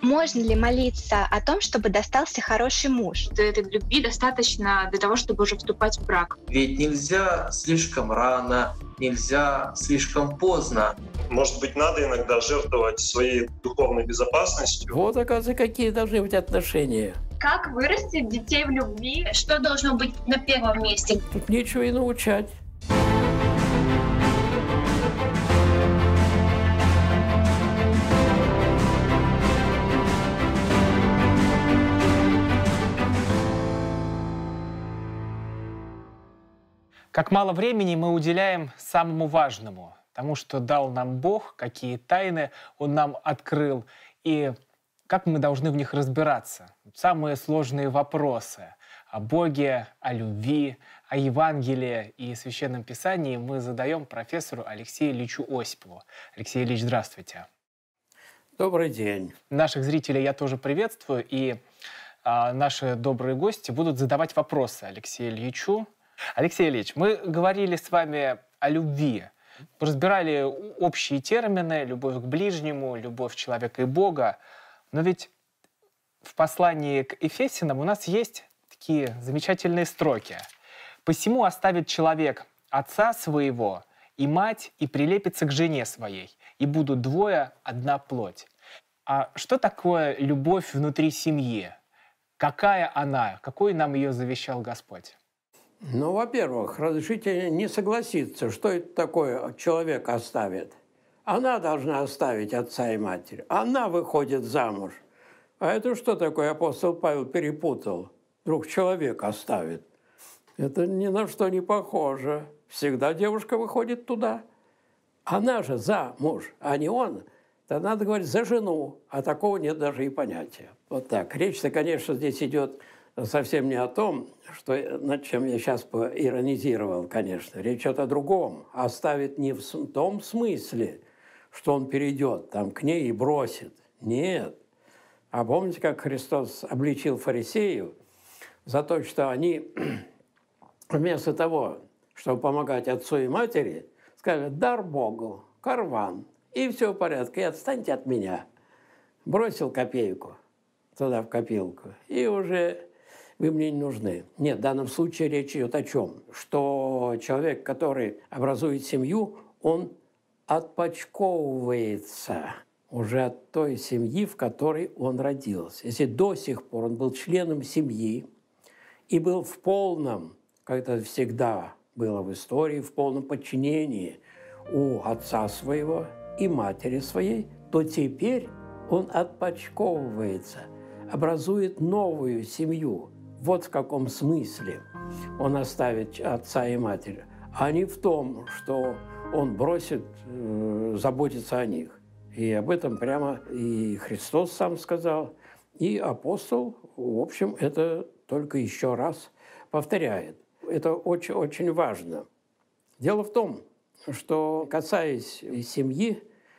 Можно ли молиться о том, чтобы достался хороший муж? Этой любви достаточно для того, чтобы уже вступать в брак. Ведь нельзя слишком рано, нельзя слишком поздно. Может быть, надо иногда жертвовать своей духовной безопасностью. Вот, оказывается, какие должны быть отношения. Как вырастить детей в любви? Что должно быть на первом месте? Тут нечего и научать. Как мало времени мы уделяем самому важному, тому, что дал нам Бог, какие тайны Он нам открыл, и как мы должны в них разбираться. Самые сложные вопросы о Боге, о любви, о Евангелии и Священном Писании мы задаем профессору Алексею Ильичу Осипову. Алексей Ильич, здравствуйте. Добрый день. Наших зрителей я тоже приветствую, и наши добрые гости будут задавать вопросы Алексею Ильичу. Алексей Ильич, мы говорили с вами о любви, разбирали общие термины: любовь к ближнему, любовь человека и Бога. Но ведь в послании к Ефесянам у нас есть такие замечательные строки. «Посему оставит человек отца своего и мать, и прилепится к жене своей, и будут двое одна плоть». А что такое любовь внутри семьи? Какая она? Какой нам ее завещал Господь? Ну, во-первых, разрешите не согласиться, что это такое человек оставит. Она должна оставить отца и матерь. Она выходит замуж. А это что такое? Апостол Павел перепутал. Вдруг человек оставит. Это ни на что не похоже. Всегда девушка выходит туда. Она же за муж, а не он. То надо говорить за жену. А такого нет даже и понятия. Вот так. Речь-то, конечно, здесь идет совсем не о том, что, над чем я сейчас поиронизировал, конечно. Речь идет о другом. Оставит не в том смысле, что он перейдет там к ней и бросит. Нет. А помните, как Христос обличил фарисеев за то, что они вместо того, чтобы помогать отцу и матери, сказали: дар Богу, карван, и все в порядке, и отстаньте от меня. Бросил копейку туда в копилку, и уже вы мне не нужны. Нет, в данном случае речь идет о чем? Что человек, который образует семью, он отпочковывается уже от той семьи, в которой он родился. Если до сих пор он был членом семьи и был в полном, как это всегда было в истории, в полном подчинении у отца своего и матери своей, то теперь он отпочковывается, образует новую семью. Вот в каком смысле он оставит отца и матерь, а не в том, что он бросит заботиться о них. И об этом прямо и Христос сам сказал, и апостол, в общем, это только еще раз повторяет. Это очень важно. Дело в том, что, касаясь семьи,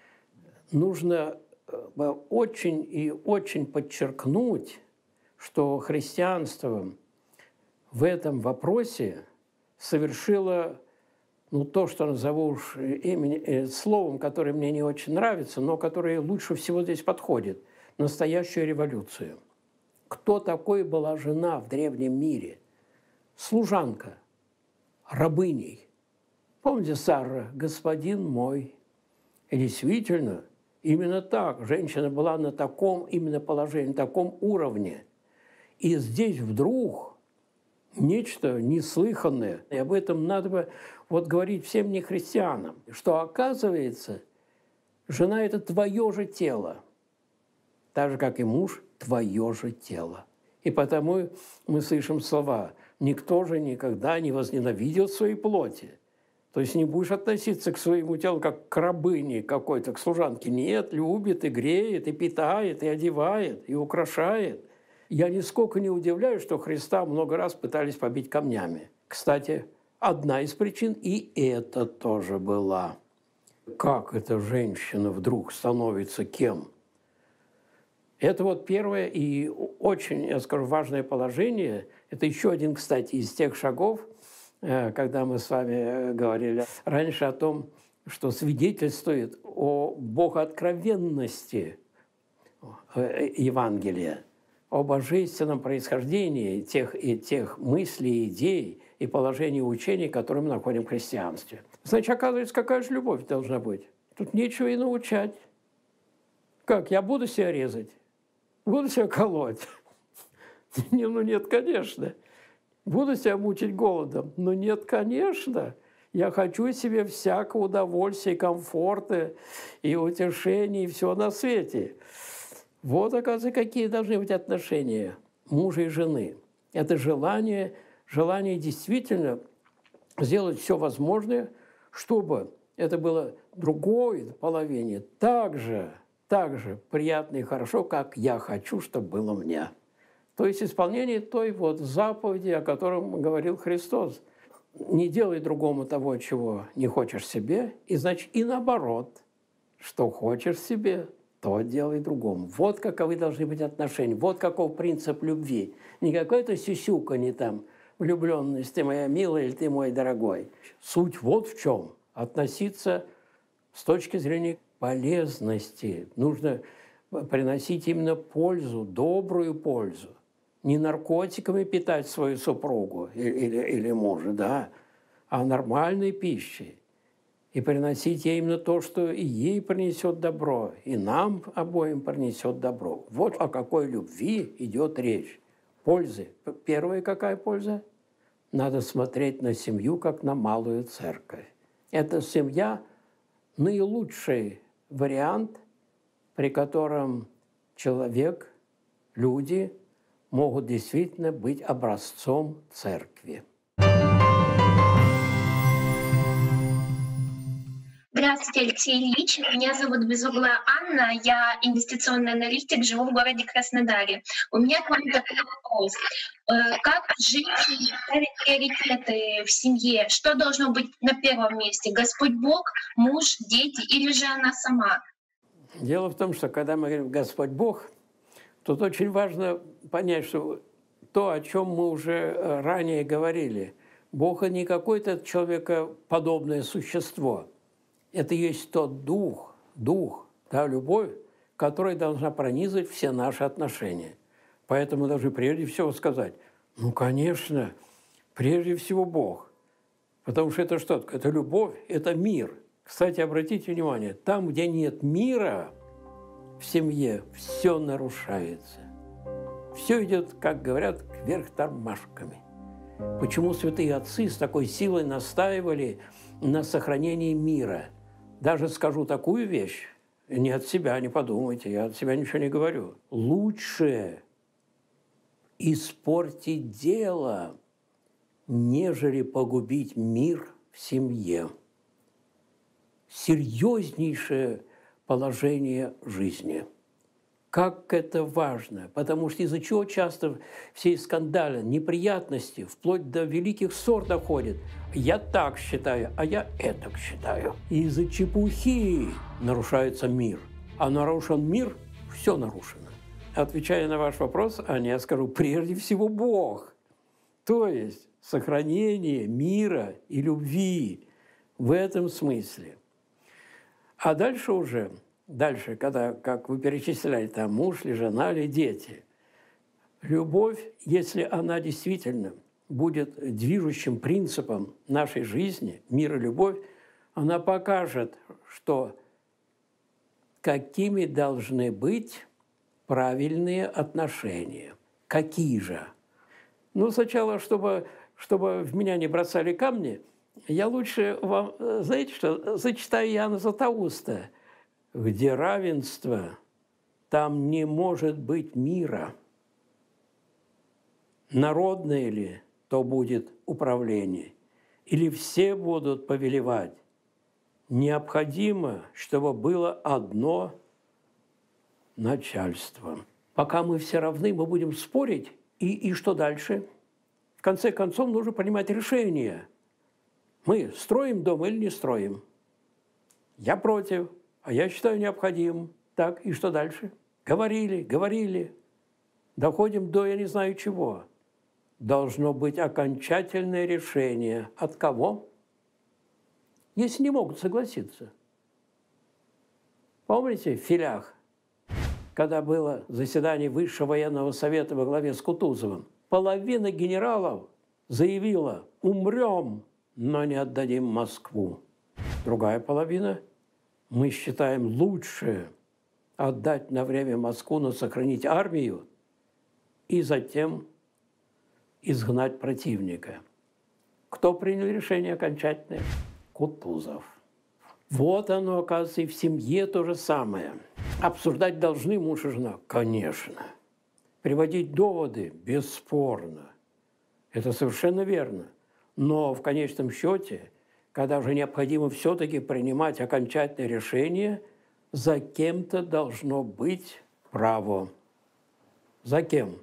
нужно очень и очень подчеркнуть, что христианство в этом вопросе совершило то, что назову словом, которое мне не очень нравится, но которое лучше всего здесь подходит – настоящую революцию. Кто такой была жена в древнем мире? Служанка, рабыней. Помните Сара, господин мой? И действительно, именно так женщина была на таком именно положении, на таком уровне. И здесь вдруг нечто неслыханное. И об этом надо бы говорить всем нехристианам, что, оказывается, жена – это твое же тело, так же, как и муж – твое же тело. И потому мы слышим слова: «Никто же никогда не возненавидел своей плоти». То есть не будешь относиться к своему телу как к рабыне какой-то, к служанке. Нет, любит и греет, и питает, и одевает, и украшает. Я нисколько не удивляюсь, что Христа много раз пытались побить камнями. Кстати, одна из причин и это тоже была. Как эта женщина вдруг становится кем? Это первое и очень, я скажу, важное положение. Это еще один, кстати, из тех шагов, когда мы с вами говорили раньше о том, что свидетельствует о богооткровенности Евангелия о божественном происхождении тех мыслей, идей и положений учений, которые мы находим в христианстве. Значит, оказывается, какая же любовь должна быть? Тут нечего и научать. Как, я буду себя резать? Буду себя колоть? Ну нет, конечно. Буду себя мучить голодом? Ну нет, конечно. Я хочу себе всякого удовольствия, комфорта и утешения, и все на свете. Вот, оказывается, какие должны быть отношения мужа и жены. Это желание действительно сделать все возможное, чтобы это было другой половине так же приятно и хорошо, как я хочу, чтобы было мне. То есть исполнение той вот заповеди, о котором говорил Христос. Не делай другому того, чего не хочешь себе, и значит и наоборот, что хочешь себе, то делай другому. Вот каковы должны быть отношения, вот каков принцип любви. Не какое-то сюсюканье там, влюбленность, ты моя милая или ты мой дорогой. Суть вот в чем. Относиться с точки зрения полезности. Нужно приносить именно пользу, добрую пользу. Не наркотиками питать свою супругу или мужа, да, а нормальной пищей. И приносить ей именно то, что и ей принесет добро, и нам обоим принесет добро. Вот о какой любви идет речь. Пользы. Первая какая польза? Надо смотреть на семью, как на малую церковь. Эта семья – наилучший вариант, при котором человек, люди могут действительно быть образцом церкви. Здравствуйте, Алексей Ильич. Меня зовут Безуглая Анна. Я инвестиционный аналитик, живу в городе Краснодаре. У меня к вам такой вопрос. Как жить и ставить приоритеты в семье? Что должно быть на первом месте? Господь Бог, муж, дети или же она сама? Дело в том, что когда мы говорим «Господь Бог», тут очень важно понять, что то, о чем мы уже ранее говорили, Бог не какое-то человекоподобное существо. Это есть тот дух, та любовь, которая должна пронизывать все наши отношения. Поэтому мы должны прежде всего сказать, ну, конечно, прежде всего Бог. Потому что это что? Это любовь, это мир. Кстати, обратите внимание, там, где нет мира в семье, все нарушается. Все идет, как говорят, кверх тормашками. Почему святые отцы с такой силой настаивали на сохранении мира? Даже скажу такую вещь, не от себя, не подумайте, я от себя ничего не говорю. Лучше испортить дело, нежели погубить мир в семье. Серьезнейшее положение жизни. Как это важно, потому что из-за чего часто все скандалы, неприятности, вплоть до великих ссор доходят. Я так считаю, а я этак считаю. Из-за чепухи нарушается мир. А нарушен мир, все нарушено. Отвечая на ваш вопрос, Аня, я скажу, прежде всего Бог. То есть сохранение мира и любви в этом смысле. А дальше, когда, как вы перечисляли, там муж ли, жена ли, дети. Любовь, если она действительно будет движущим принципом нашей жизни, мир и любовь, она покажет, что какими должны быть правильные отношения. Какие же? Ну, сначала, чтобы в меня не бросали камни, я лучше вам, знаете что, зачитаю Иоанна Златоуста. Где равенство, там не может быть мира. Народное ли, то будет управление. Или все будут повелевать. Необходимо, чтобы было одно начальство. Пока мы все равны, мы будем спорить. И что дальше? В конце концов, нужно принимать решение. Мы строим дом или не строим? Я против. А я считаю необходимым. Так, и что дальше? Говорили. Доходим до я не знаю чего. Должно быть окончательное решение. От кого? Если не могут согласиться. Помните, в Филях когда было заседание Высшего военного совета во главе с Кутузовым, половина генералов заявила: умрем, но не отдадим Москву. Другая половина: мы считаем лучше отдать на время Москву, но сохранить армию и затем изгнать противника. Кто принял решение окончательное? Кутузов. Вот оно, оказывается, и в семье то же самое. Обсуждать должны муж и жена? Конечно. Приводить доводы? Бесспорно. Это совершенно верно. Но в конечном счете, когда уже необходимо все-таки принимать окончательное решение, за кем-то должно быть право. За кем?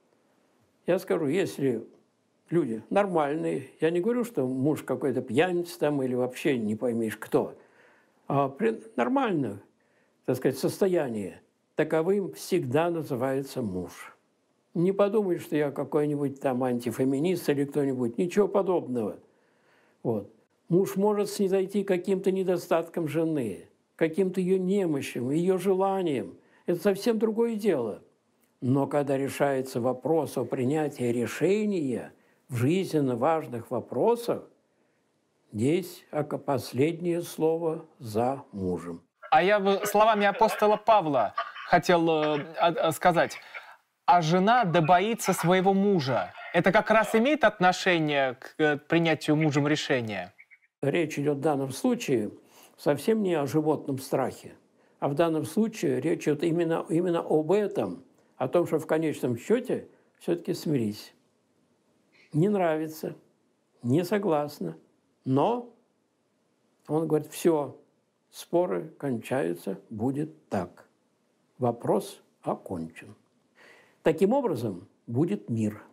Я скажу, если люди нормальные, я не говорю, что муж какой-то пьяница там или вообще не поймешь кто, а при нормальном, так сказать, состоянии, таковым всегда называется муж. Не подумай, что я какой-нибудь там антифеминист или кто-нибудь, ничего подобного. Вот. Муж может снизойти каким-то недостатком жены, каким-то ее немощью, ее желанием. Это совсем другое дело. Но когда решается вопрос о принятии решения в жизненно важных вопросах, здесь последнее слово за мужем. А я бы словами апостола Павла хотел сказать, а жена да боится своего мужа. Это как раз имеет отношение к принятию мужем решения? Речь идет в данном случае совсем не о животном страхе, а в данном случае речь идет именно об этом, о том, что в конечном счете все-таки смирись. Не нравится, не согласна, но он говорит, все, споры кончаются, будет так. Вопрос окончен. Таким образом, будет мир.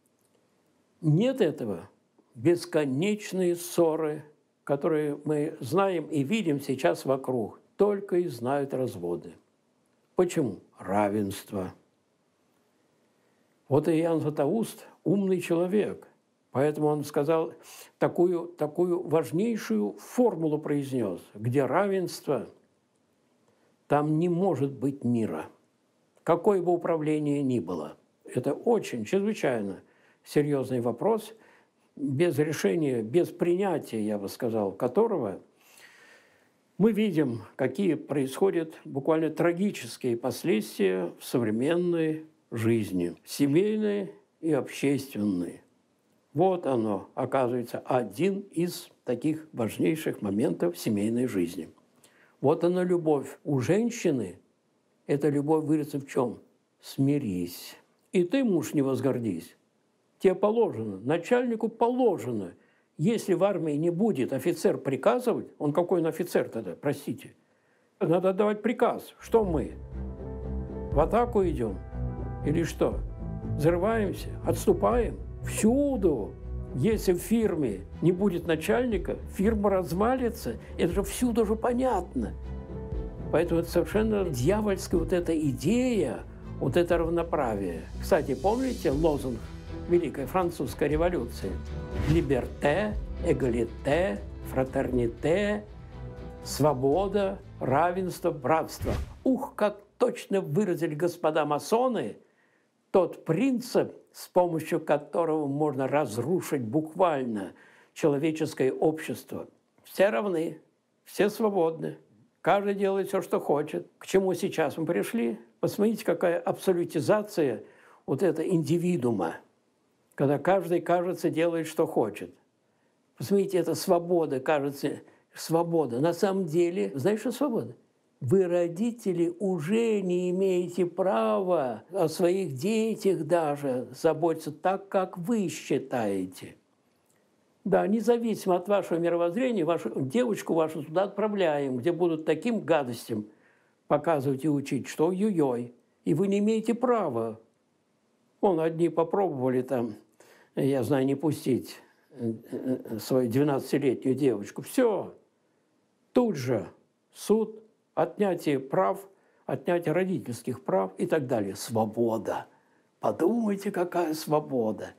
Нет этого, бесконечные ссоры, которые мы знаем и видим сейчас вокруг, только и знают разводы. Почему? Равенство. Вот Иоанн Златоуст умный человек, поэтому он сказал, такую важнейшую формулу произнес, где равенство, там не может быть мира. Какое бы управление ни было. Это очень, чрезвычайно серьезный вопрос, без решения, без принятия, я бы сказал, которого мы видим, какие происходят буквально трагические последствия в современной жизни, семейной и общественной. Вот оно, оказывается, один из таких важнейших моментов семейной жизни. Вот она любовь. У женщины эта любовь выразится в чем? Смирись. И ты, муж, не возгордись. Тебе положено, начальнику положено. Если в армии не будет офицер приказывать, он какой он офицер тогда, простите? Надо отдавать приказ. Что мы? В атаку идем? Или что? Взрываемся? Отступаем? Всюду. Если в фирме не будет начальника, фирма развалится. Это же всюду же понятно. Поэтому это совершенно дьявольская вот эта идея, вот это равноправие. Кстати, помните лозунг Великой Французской революции? Либерте, эгалите, фратерните, свобода, равенство, братство. Ух, как точно выразили господа масоны тот принцип, с помощью которого можно разрушить буквально человеческое общество. Все равны, все свободны, каждый делает все, что хочет. К чему сейчас мы пришли? Посмотрите, какая абсолютизация вот этого индивидуума, когда каждый, кажется, делает, что хочет. Посмотрите, это свобода, кажется, свобода. На самом деле, знаешь, что свобода? Вы, родители, уже не имеете права о своих детях даже заботиться так, как вы считаете. Да, независимо от вашего мировоззрения, вашу девочку вашу туда отправляем, где будут таким гадостям показывать и учить, что ой-ой-ой. И вы не имеете права. Вон, одни попробовали там, я знаю, не пустить свою 12-летнюю девочку. Все. Тут же суд, отнятие прав, отнятие родительских прав и так далее. Свобода. Подумайте, какая свобода.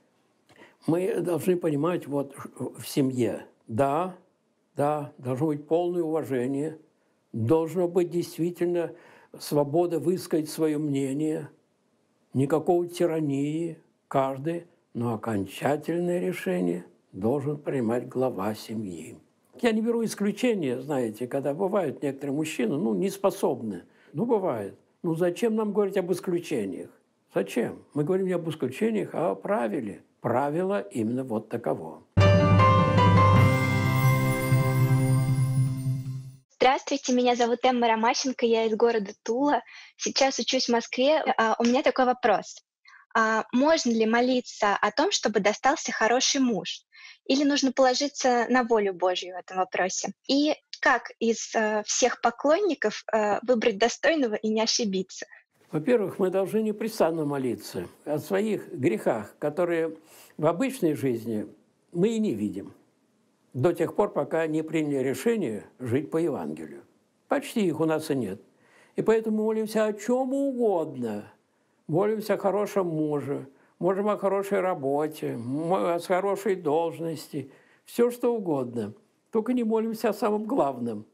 Мы должны понимать вот в семье, да, должно быть полное уважение, должно быть действительно свобода высказать свое мнение, никакой тирании, каждый, но окончательное решение должен принимать глава семьи. Я не беру исключения, знаете, когда бывают некоторые мужчины, не способны. Бывает. Зачем нам говорить об исключениях? Зачем? Мы говорим не об исключениях, а о правиле. Правило именно вот таково. Здравствуйте, меня зовут Эмма Ромащенко, я из города Тула. Сейчас учусь в Москве. У меня такой вопрос. Можно ли молиться о том, чтобы достался хороший муж? Или нужно положиться на волю Божью в этом вопросе? И как из всех поклонников выбрать достойного и не ошибиться? Во-первых, мы должны непрестанно молиться о своих грехах, которые в обычной жизни мы и не видим. До тех пор, пока не приняли решение жить по Евангелию. Почти их у нас и нет. И поэтому молимся о чем угодно. Молимся о хорошем муже, можем о хорошей работе, о хорошей должности, все что угодно. Только не молимся о самом главном,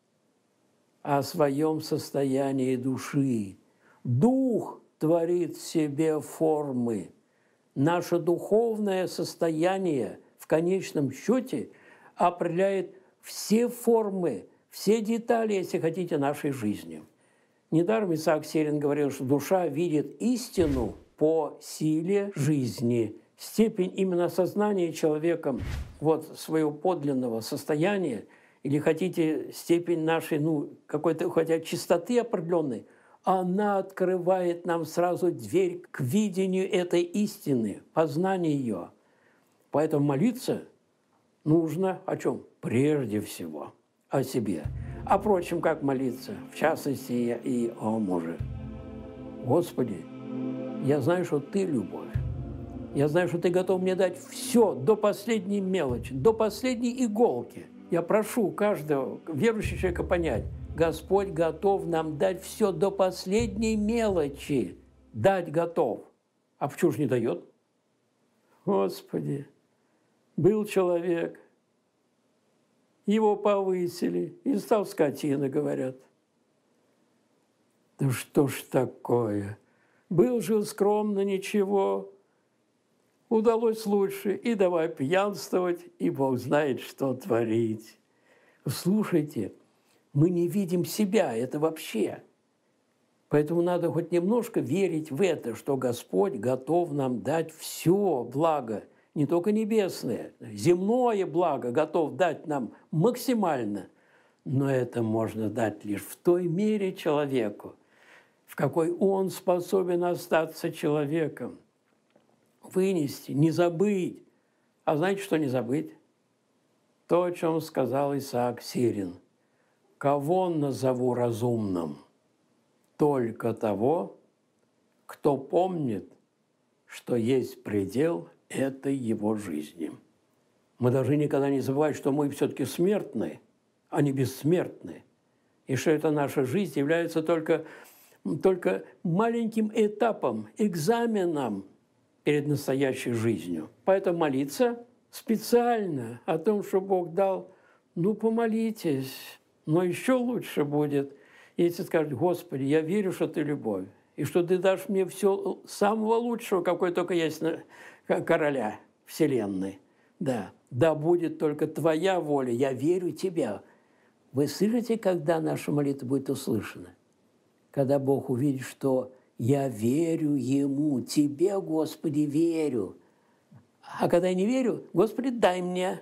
о своем состоянии души. Дух творит в себе формы. Наше духовное состояние в конечном счете определяет все формы, все детали, если хотите, нашей жизни. Недаром Исаак Сирин говорил, что душа видит истину по силе жизни. Степень именно осознания человеком своего подлинного состояния, или хотите, степень нашей, какой-то, хотя чистоты определенной, она открывает нам сразу дверь к видению этой истины, познанию ее. Поэтому молиться нужно о чем? Прежде всего о себе. А впрочем, как молиться? В частности, и о муже. Господи, я знаю, что Ты любовь. Я знаю, что Ты готов мне дать все до последней мелочи, до последней иголки. Я прошу каждого верующего человека понять, Господь готов нам дать все до последней мелочи. Дать готов. А почему же не дает? Господи, был человек, его повысили, и стал скотиной, говорят. Да что ж такое? Жил скромно, ничего. Удалось лучше, и давай пьянствовать, и Бог знает, что творить. Слушайте, мы не видим себя, это вообще. Поэтому надо хоть немножко верить в это, что Господь готов нам дать все благо, не только небесное, земное благо готов дать нам максимально. Но это можно дать лишь в той мере человеку, в какой он способен остаться человеком, вынести, не забыть. А знаете, что не забыть? То, о чем сказал Исаак Сирин. «Кого назову разумным? Только того, кто помнит, что есть предел этой его жизни». Мы должны никогда не забывать, что мы все-таки смертны, а не бессмертны. И что эта наша жизнь является только маленьким этапом, экзаменом перед настоящей жизнью. Поэтому молиться специально о том, что Бог дал, помолитесь. Но еще лучше будет, если скажете: Господи, я верю, что Ты любовь, и что Ты дашь мне все самого лучшего, какой только есть короля вселенной. Да будет только Твоя воля, я верю Тебя. Вы слышите, когда наша молитва будет услышана? Когда Бог увидит, что я верю Ему, Тебе, Господи, верю. А когда я не верю, Господи, дай мне,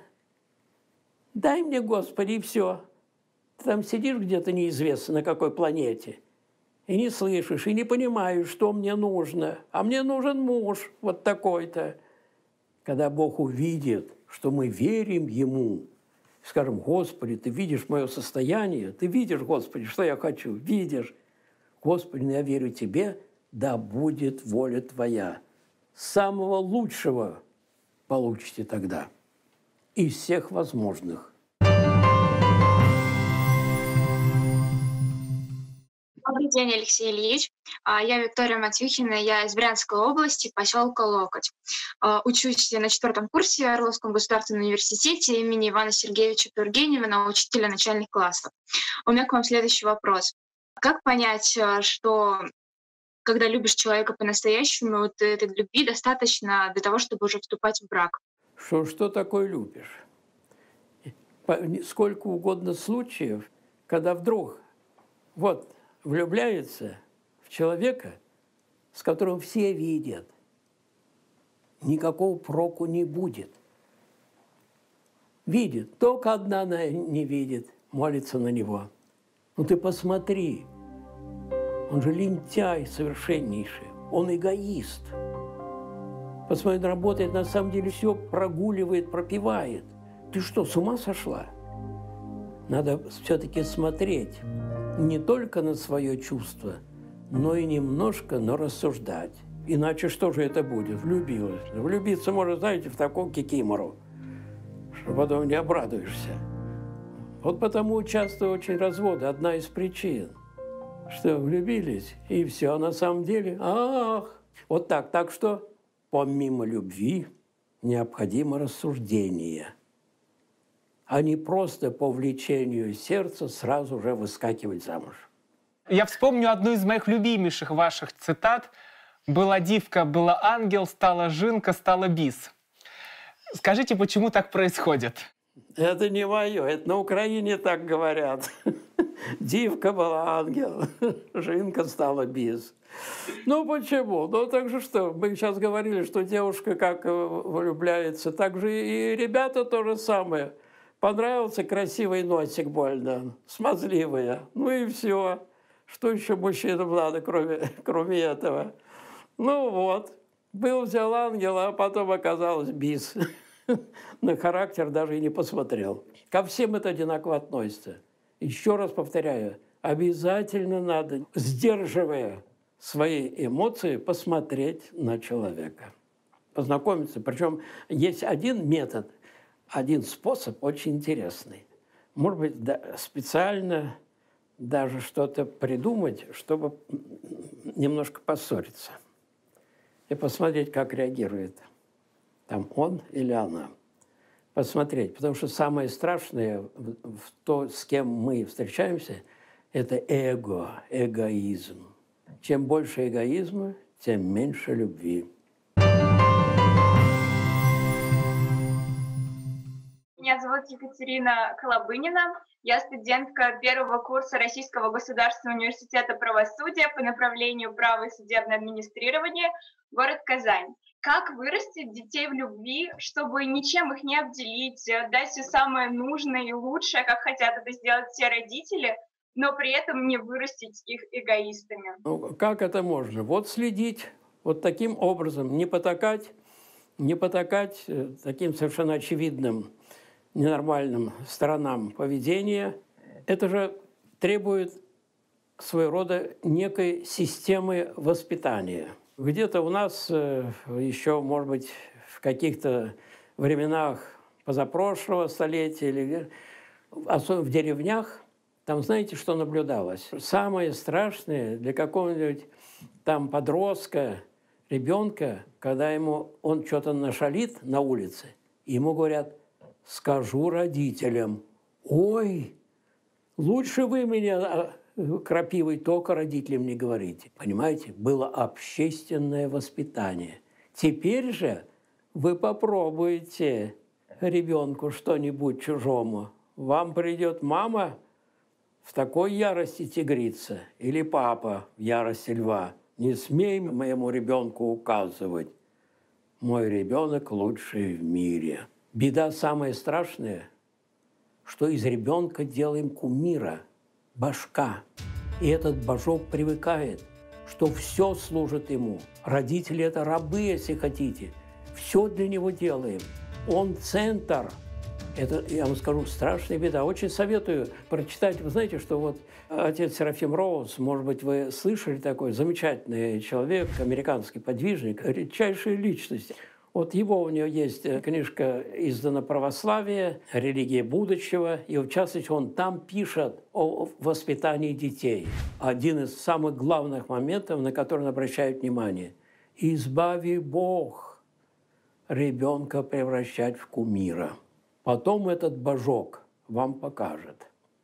Господи, и все. Ты там сидишь где-то неизвестно на какой планете, и не слышишь, и не понимаешь, что мне нужно. А мне нужен муж вот такой-то. Когда Бог увидит, что мы верим Ему, скажем: Господи, Ты видишь мое состояние, Ты видишь, Господи, что я хочу, видишь. Господи, я верю Тебе, да будет воля Твоя. Самого лучшего получите тогда из всех возможных. Добрый день, Алексей Ильич. Я Виктория Матвихина, я из Брянской области, поселка Локоть. Учусь на 4 курсе в Орловском государственном университете имени Ивана Сергеевича Тургенева на учителя начальных классов. У меня к вам следующий вопрос. Как понять, что когда любишь человека по-настоящему, вот этой любви достаточно для того, чтобы уже вступать в брак? Что такое любишь? Сколько угодно случаев, когда вдруг вот влюбляется в человека, с которым все видят, никакого проку не будет. Видит, только одна не видит, молится на него. Ну ты посмотри, он же лентяй совершеннейший, он эгоист. Посмотри, он работает, на самом деле все прогуливает, пропивает. Ты что, с ума сошла? Надо все-таки смотреть не только на свое чувство, но и немножко, но рассуждать. Иначе что же это будет? Влюбилась. Влюбиться можно, знаете, в таком кикимору, что потом не обрадуешься. Вот потому часто очень разводы. Одна из причин, что влюбились, и все. А на самом деле, вот так. Так что помимо любви необходимо рассуждение, а не просто по влечению сердца сразу же выскакивать замуж. Я вспомню одну из моих любимейших ваших цитат. «Была дивка, была ангел, стала жинка, стала бис». Скажите, почему так происходит? Это не мое, это на Украине так говорят. Дивка была ангел, жинка стала бис. Ну почему? Ну так же что? Мы сейчас говорили, что девушка как влюбляется, так же и ребята то же самое. Понравился красивый носик больно, смазливая. Ну и все. Что еще мужчинам надо, кроме этого? Ну вот, взял ангела, а потом оказалось бис. На характер даже и не посмотрел. Ко всем это одинаково относится. Еще раз повторяю, обязательно надо, сдерживая свои эмоции, посмотреть на человека. Познакомиться. Причем есть один метод, один способ очень интересный. Может быть, специально даже что-то придумать, чтобы немножко поссориться. И посмотреть, как реагирует там он или она. Посмотреть. Потому что самое страшное в то, с кем мы встречаемся, это эгоизм. Чем больше эгоизма, тем меньше любви. Меня зовут Екатерина Колобынина. Я студентка первого курса Российского государственного университета правосудия по направлению право и судебное администрирование, город Казань. Как вырастить детей в любви, чтобы ничем их не обделить, дать все самое нужное и лучшее, как хотят это сделать все родители, но при этом не вырастить их эгоистами? Ну, как это можно? Вот следить вот таким образом, не потакать таким совершенно очевидным ненормальным сторонам поведения. Это же требует своего рода некой системы воспитания. Где-то у нас еще, может быть, в каких-то временах позапрошлого столетия, или особенно в деревнях, там знаете, что наблюдалось? Самое страшное для какого-нибудь там подростка, ребенка, когда он что-то нашалит на улице, ему говорят: скажу родителям: ой, лучше вы меня крапивой только родителям не говорите. Понимаете? Было общественное воспитание. Теперь же вы попробуйте ребенку что-нибудь чужому. Вам придет мама в такой ярости тигрица или папа в ярости льва. Не смей моему ребенку указывать. Мой ребенок лучший в мире. Беда самая страшная, что из ребенка делаем кумира, башка. И этот божок привыкает, что все служит ему. Родители – это рабы, если хотите. Все для него делаем. Он центр. Это, я вам скажу, страшная беда. Очень советую прочитать. Вы знаете, что вот отец Серафим Роуз, может быть, вы слышали такой замечательный человек, американский подвижник, редчайшая личность. Вот у него есть книжка, издана «Православие. Религия будущего». И, в частности, он там пишет о воспитании детей. Один из самых главных моментов, на который он обращает внимание. «Избави Бог ребенка превращать в кумира. Потом этот божок вам покажет,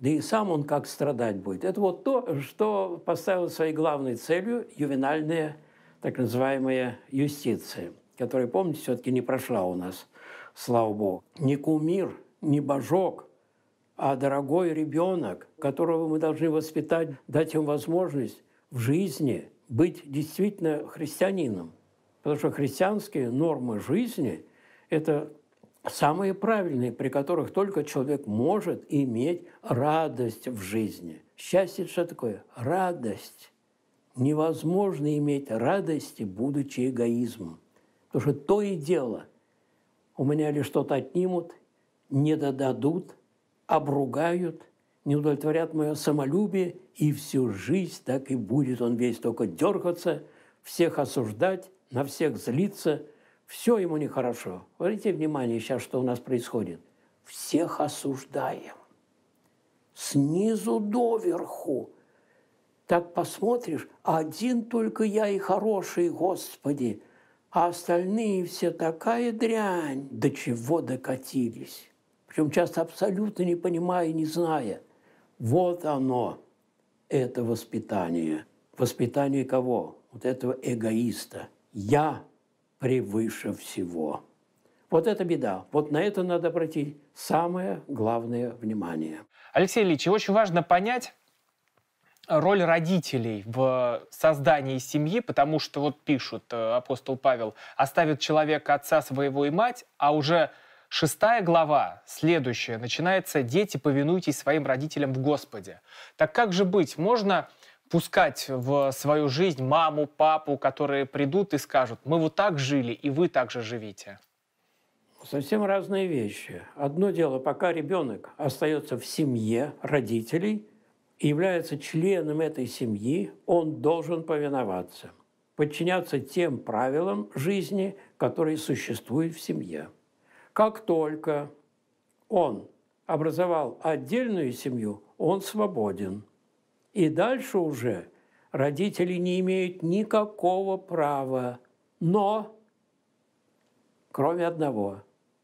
да и сам он как страдать будет. Это вот то, что поставила своей главной целью ювенальная, так называемая юстиция, которая, помните, все-таки не прошла у нас, слава богу. Не кумир, не божок, а дорогой ребенок, которого мы должны воспитать, дать ему возможность в жизни быть действительно христианином. Потому что христианские нормы жизни – это самые правильные, при которых только человек может иметь радость в жизни. Счастье – что такое? Радость. Невозможно иметь радости, будучи эгоизмом. Потому что то и дело. У меня ли что-то отнимут, не додадут, обругают, не удовлетворят мое самолюбие, и всю жизнь так и будет он весь только дергаться, всех осуждать, на всех злиться. Все ему нехорошо. Обратите внимание сейчас, что у нас происходит. Всех осуждаем. Снизу доверху. Так посмотришь, один только я и хороший, Господи, а остальные все такая дрянь. До чего докатились. Причем часто абсолютно не понимая и не зная. Вот оно, это воспитание. Воспитание кого? Вот этого эгоиста. Я превыше всего. Вот это беда. Вот на это надо обратить самое главное внимание. Алексей Ильич, очень важно понять роль родителей в создании семьи, потому что вот пишут, апостол Павел, оставит человека отца своего и мать, а уже 6 глава, следующая, начинается «Дети, повинуйтесь своим родителям в Господе». Так как же быть? Можно пускать в свою жизнь маму, папу, которые придут и скажут: мы вот так жили, и вы так же живите? Совсем разные вещи. Одно дело, пока ребенок остается в семье родителей и является членом этой семьи, он должен повиноваться, подчиняться тем правилам жизни, которые существуют в семье. Как только он образовал отдельную семью, он свободен. И дальше уже родители не имеют никакого права, но, кроме одного,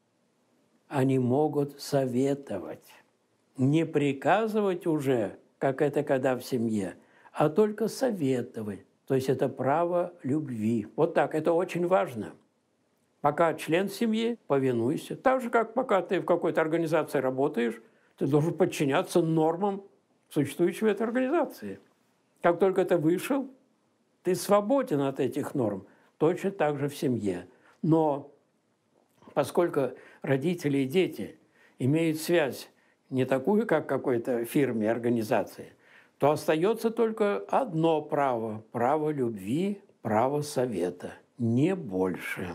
они могут советовать. Не приказывать уже, как это когда в семье, а только советовать. То есть это право любви. Вот так, это очень важно. Пока член семьи, повинуйся. Так же, как пока ты в какой-то организации работаешь, ты должен подчиняться нормам, существующим в этой организации. Как только ты вышел, ты свободен от этих норм. Точно так же в семье. Но поскольку родители и дети имеют связь не такую, как в какой-то фирме, организации, то остается только одно право – право любви, право совета, не больше.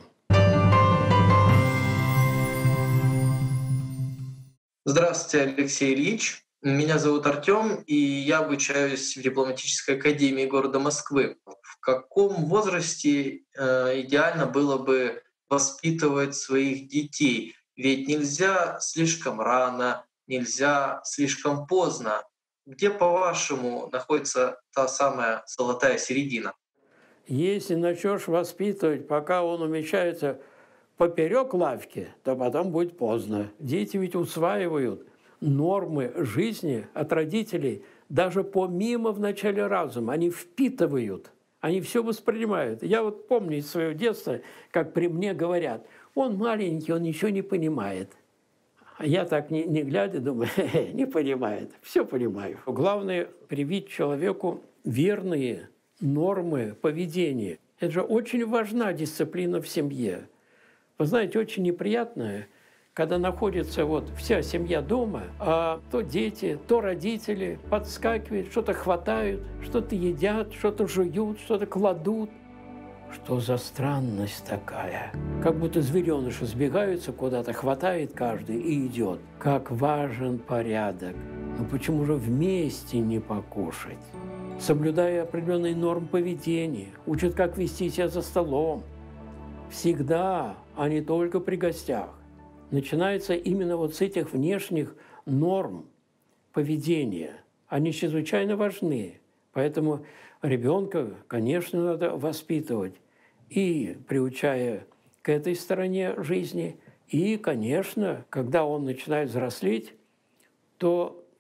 Здравствуйте, Алексей Ильич. Меня зовут Артем, и я обучаюсь в дипломатической академии города Москвы. В каком возрасте идеально было бы воспитывать своих детей? Ведь нельзя слишком рано, нельзя слишком поздно. Где, по-вашему, находится та самая золотая середина? Если начнешь воспитывать, пока он умещается поперек лавки, то потом будет поздно. Дети ведь усваивают нормы жизни от родителей даже помимо в начале разума. Они впитывают, они все воспринимают. Я вот помню из своего детства, как при мне говорят: он маленький, он ничего не понимает. А я так не глядя думаю: не понимает, все понимаю. Главное – привить человеку верные нормы поведения. Это же очень важна дисциплина в семье. Вы знаете, очень неприятное, когда находится вот вся семья дома, а то дети, то родители подскакивают, что-то хватают, что-то едят, что-то жуют, что-то кладут. Что за странность такая? Как будто звереныши сбегаются куда-то, хватает каждый и идет. Как важен порядок. Но почему же вместе не покушать? Соблюдая определенные нормы поведения, учат, как вести себя за столом. Всегда, а не только при гостях. Начинается именно вот с этих внешних норм поведения. Они чрезвычайно важны. Поэтому ребенка, конечно, надо воспитывать. И приучая к этой стороне жизни. И, конечно, когда он начинает взрослеть, то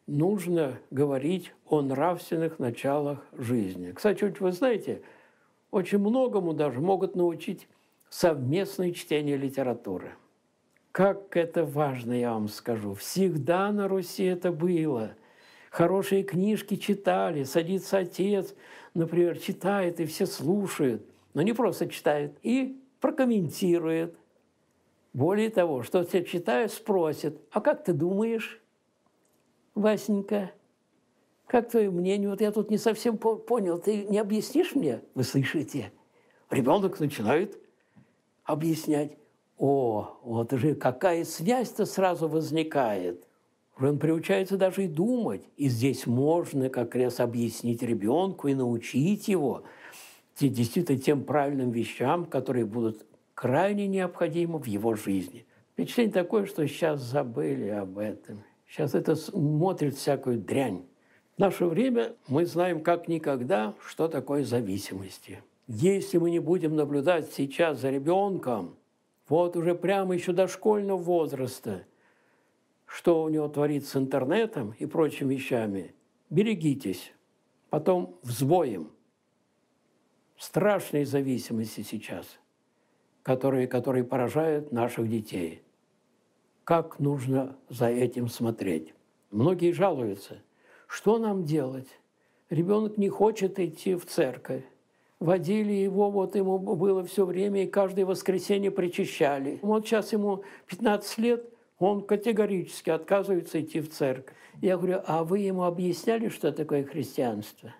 нужно говорить о нравственных началах жизни. Кстати, вы знаете, очень многому даже могут научить совместное чтение литературы. Как это важно, я вам скажу. Всегда на Руси это было. Хорошие книжки читали, садится отец, например, читает, и все слушают. Но не просто читает, и прокомментирует. Более того, что все читают, спросят: а как ты думаешь, Васенька? Как твое мнение? Вот я тут не совсем понял. Ты не объяснишь мне? Вы слышите? Ребенок начинает объяснять. О, вот уже какая связь-то сразу возникает. Он приучается даже и думать. И здесь можно как раз объяснить ребенку и научить его действительно тем правильным вещам, которые будут крайне необходимы в его жизни. Впечатление такое, что сейчас забыли об этом. Сейчас это смотрит всякую дрянь. В наше время мы знаем как никогда, что такое зависимости. Если мы не будем наблюдать сейчас за ребенком, вот уже прямо еще дошкольного возраста, что у него творится с интернетом и прочими вещами, берегитесь. Потом взвоем. Страшные зависимости сейчас, которые поражают наших детей. Как нужно за этим смотреть? Многие жалуются. Что нам делать? Ребенок не хочет идти в церковь. Водили его, вот ему было все время, и каждое воскресенье причащали. Вот сейчас ему 15 лет, он категорически отказывается идти в церковь. Я говорю: а вы ему объясняли, что такое христианство?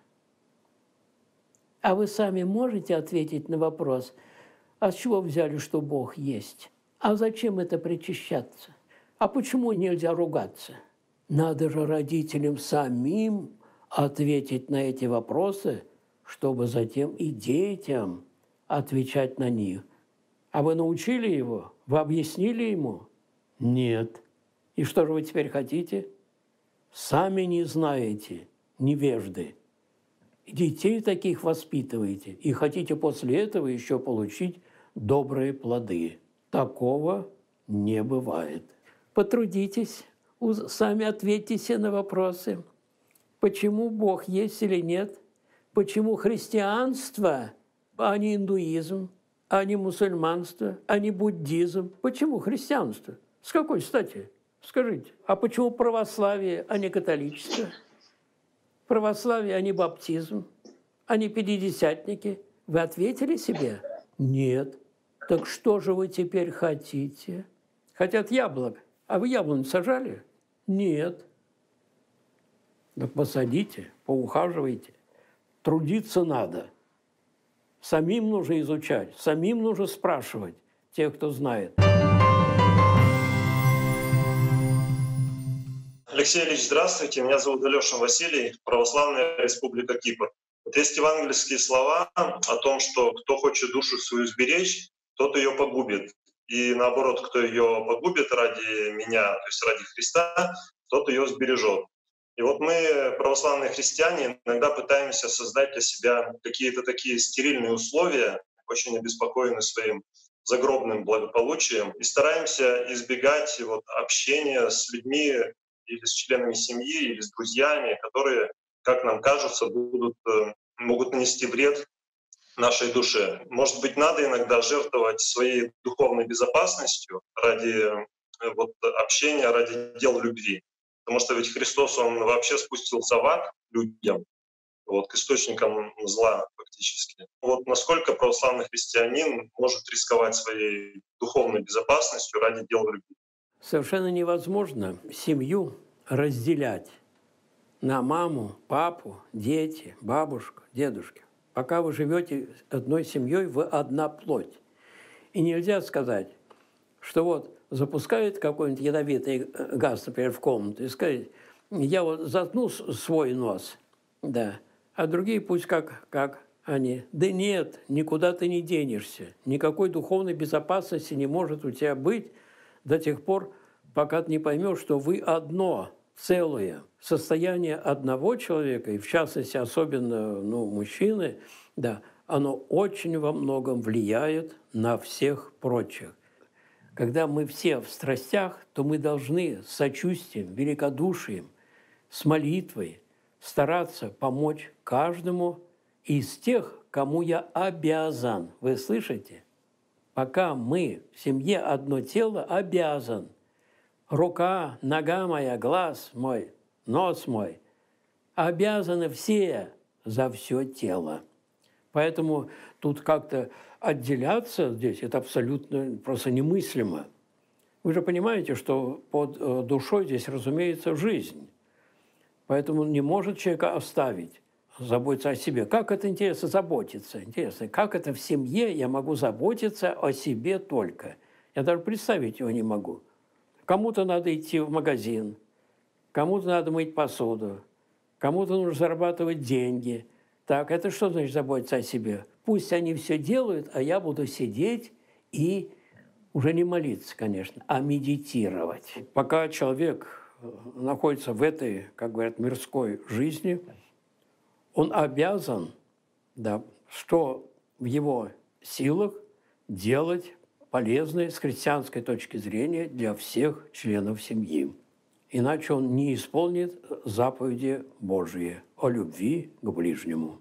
А вы сами можете ответить на вопрос: а с чего взяли, что Бог есть? А зачем это причащаться? А почему нельзя ругаться? Надо же родителям самим ответить на эти вопросы, чтобы затем и детям отвечать на них. А вы научили его? Вы объяснили ему? Нет. И что же вы теперь хотите? Сами не знаете, невежды. Детей таких воспитываете и хотите после этого еще получить добрые плоды. Такого не бывает. Потрудитесь, сами ответьте себе на вопросы. Почему Бог есть или нет? Почему христианство, а не индуизм, а не мусульманство, а не буддизм? Почему христианство? С какой стати? Скажите. А почему православие, а не католичество? Православие, а не баптизм, а не пятидесятники? Вы ответили себе? Нет. Так что же вы теперь хотите? Хотят яблок. А вы яблонь сажали? Нет. Так посадите, поухаживайте. Трудиться надо. Самим нужно изучать, самим нужно спрашивать тех, кто знает. Алексей Ильич, здравствуйте. Меня зовут Алёшин Василий, Православная Республика Кипр. Вот есть евангельские слова о том, что кто хочет душу свою сберечь, тот ее погубит. И наоборот, кто ее погубит ради меня, то есть ради Христа, тот ее сбережет. И вот мы, православные христиане, иногда пытаемся создать для себя какие-то такие стерильные условия, очень обеспокоены своим загробным благополучием, и стараемся избегать общения с людьми или с членами семьи, или с друзьями, которые, как нам кажется, могут нанести вред нашей душе. Может быть, надо иногда жертвовать своей духовной безопасностью ради общения, ради дел любви. Потому что ведь Христос, Он вообще спустился в ад людям, к источникам зла фактически. Вот насколько православный христианин может рисковать своей духовной безопасностью ради дел любви? Совершенно невозможно семью разделять на маму, папу, дети, бабушку, дедушку. Пока вы живете одной семьей, вы одна плоть. И нельзя сказать, что запускают какой-нибудь ядовитый газ, например, в комнату, и сказать: я заткну свой нос, да, а другие пусть как они. Да нет, никуда ты не денешься. Никакой духовной безопасности не может у тебя быть до тех пор, пока ты не поймешь, что вы одно целое. Состояние одного человека, и в частности особенно мужчины, да, оно очень во многом влияет на всех прочих. Когда мы все в страстях, то мы должны с сочувствием, великодушием с молитвой стараться помочь каждому из тех, кому я обязан. Вы слышите? Пока мы в семье одно тело, обязан. Рука, нога моя, глаз мой, нос мой. Обязаны все за все тело. Поэтому тут как-то отделяться здесь – это абсолютно просто немыслимо. Вы же понимаете, что под душой здесь, разумеется, жизнь. Поэтому не может человека оставить, заботиться о себе. Как это интересно заботиться? Интересно, как это в семье я могу заботиться о себе только? Я даже представить его не могу. Кому-то надо идти в магазин, кому-то надо мыть посуду, кому-то нужно зарабатывать деньги. Так, это что значит заботиться о себе? Пусть они все делают, а я буду сидеть и уже не молиться, конечно, а медитировать. Пока человек находится в этой, как говорят, мирской жизни, он обязан, да, что в его силах делать полезное с христианской точки зрения для всех членов семьи. Иначе он не исполнит заповеди Божьи о любви к ближнему.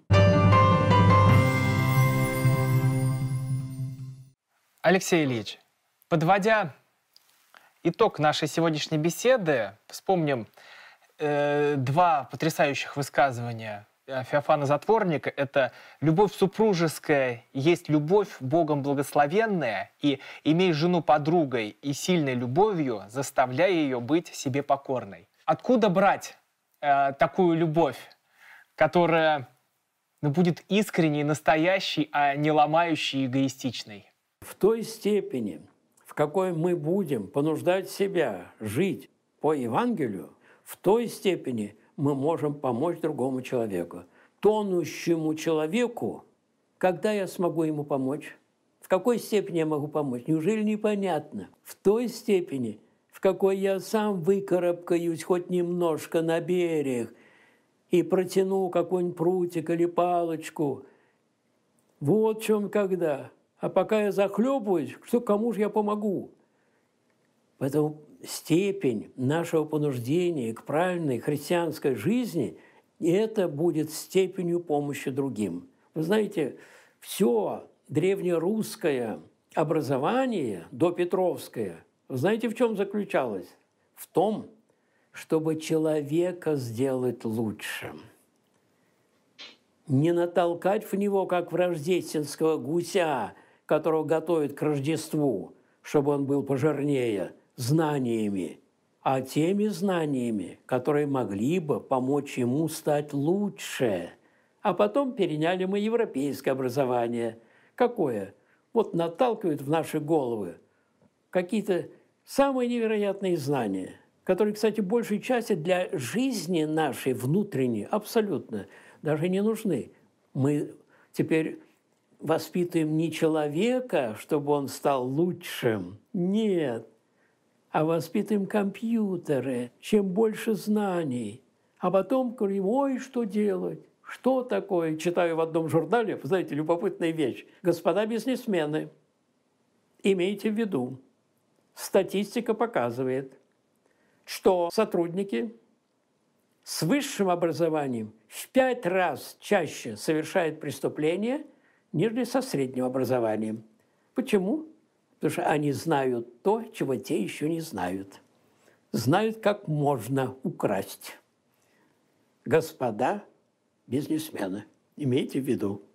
Алексей Ильич, подводя итог нашей сегодняшней беседы, вспомним два потрясающих высказывания Феофана Затворника. Это «любовь супружеская есть любовь Богом благословенная, и имей жену подругой и сильной любовью, заставляя ее быть себе покорной». Откуда брать такую любовь, которая будет искренней, настоящей, а не ломающей и эгоистичной? В той степени, в какой мы будем понуждать себя жить по Евангелию, в той степени мы можем помочь другому человеку. Тонущему человеку, когда я смогу ему помочь? В какой степени я могу помочь? Неужели непонятно? В той степени, в какой я сам выкарабкаюсь хоть немножко на берег и протяну какой-нибудь прутик или палочку. Вот в чем когда. А пока я захлебываюсь, что кому же я помогу? Поэтому степень нашего понуждения к правильной христианской жизни – это будет степенью помощи другим. Вы знаете, все древнерусское образование, допетровское, вы знаете, в чем заключалось? В том, чтобы человека сделать лучше. Не натолкать в него, как в рождественского гуся, которого готовят к Рождеству, чтобы он был пожирнее, знаниями, а теми знаниями, которые могли бы помочь ему стать лучше. А потом переняли мы европейское образование. Какое? Вот наталкивают в наши головы какие-то самые невероятные знания, которые, кстати, большей части для жизни нашей внутренней абсолютно даже не нужны. Мы теперь воспитываем не человека, чтобы он стал лучшим. Нет. А воспитываем компьютеры. Чем больше знаний. А потом говорим, ой, что делать? Что такое? Читаю в одном журнале, знаете, любопытная вещь. Господа бизнесмены, имейте в виду, статистика показывает, что сотрудники с высшим образованием в 5 раз чаще совершают преступления, нежели со средним образованием. Почему? Потому что они знают то, чего те еще не знают. Знают, как можно украсть. Господа бизнесмены, имейте в виду.